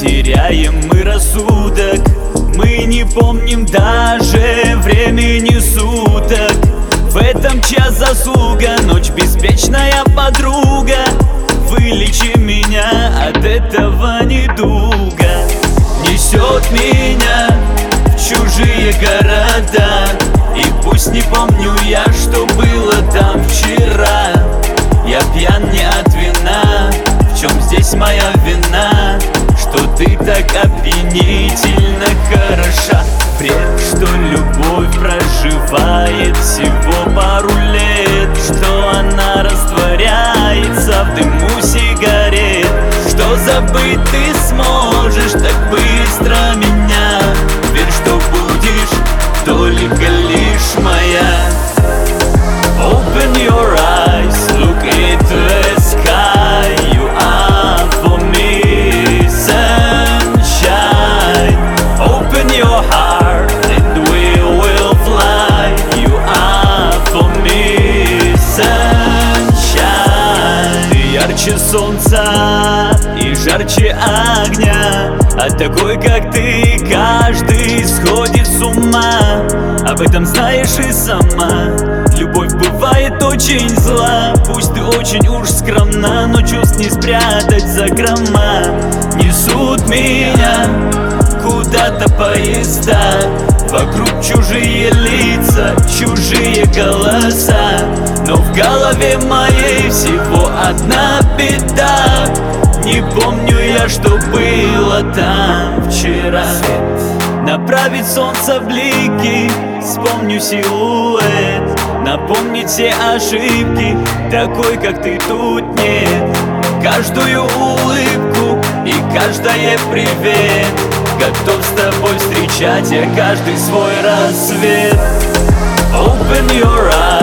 теряем мы рассудок. Мы не помним даже времени суток. В этом час заслуга, ночь беспечная подруга. Вылечи меня от этого недуга. Несет меня в чужие города, и пусть не помню я, что было там вчера. Я пьян не от вина, в чем здесь моя вина? Что ты так опьянительно хороша. Бред, что любовь проживает всего пару лет, что она растворяется в дыму сигарет, что забыть ты сможешь так быстро меня. Верь, что будешь только лишь моя. Open your eyes, look into the sky. You are for me sunshine. Open your heart and we will fly. You are for me sunshine. Ты ярче солнца и жарче огня. От такой, как ты, каждый сходит с ума. Об этом знаешь и сама. Любовь бывает очень зла. Пусть ты очень уж скромна, но чувств не спрятать за грома. Несут меня куда-то поезда, вокруг чужие лица, чужие голоса. Но в голове моей всего одна беда. Не помню я, что было там вчера. Направить солнце в блики, вспомню силуэт. Напомнить все ошибки, такой, как ты, тут нет. Каждую улыбку и каждое привет. Готов с тобой встречать я каждый свой рассвет. Open your eyes.